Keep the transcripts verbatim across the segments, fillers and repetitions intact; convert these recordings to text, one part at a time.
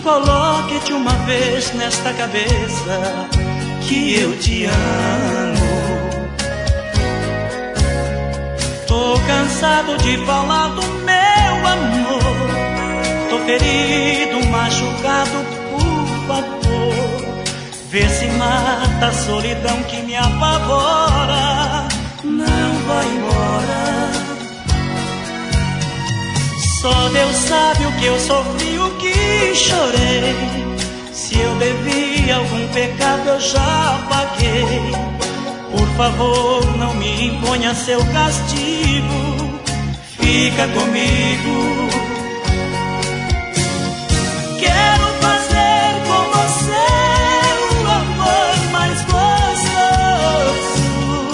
Coloque de uma vez nesta cabeça que eu te amo. Tô cansado de falar do meu amor. Tô ferido, machucado, por favor. Vê se mata a solidão que me apavora. Não vai embora. Só Deus sabe o que eu sofri, o que chorei. Se eu devi algum pecado eu já paguei. Por favor, não me imponha seu castigo. Fica comigo. Quero fazer com você o amor mais gostoso.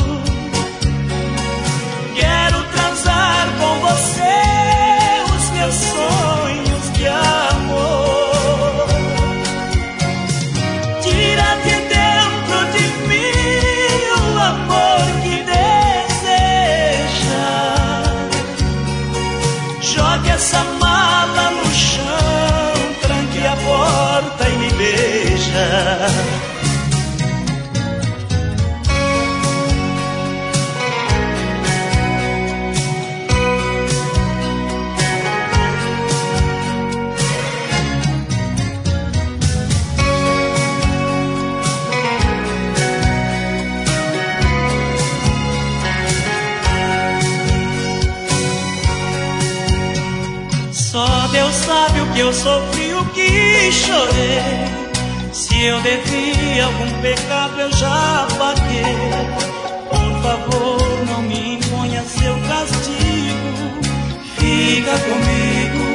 Quero transar com você os meus sonhos de amor. Tira de dentro de mim o amor que deseja. Jogue essa mala no chão, tranque a porta e me beija. Só Deus sabe o que eu sofri, o que chorei. Se eu devi algum pecado eu já paguei. Por favor, não me imponha seu castigo. Fica comigo.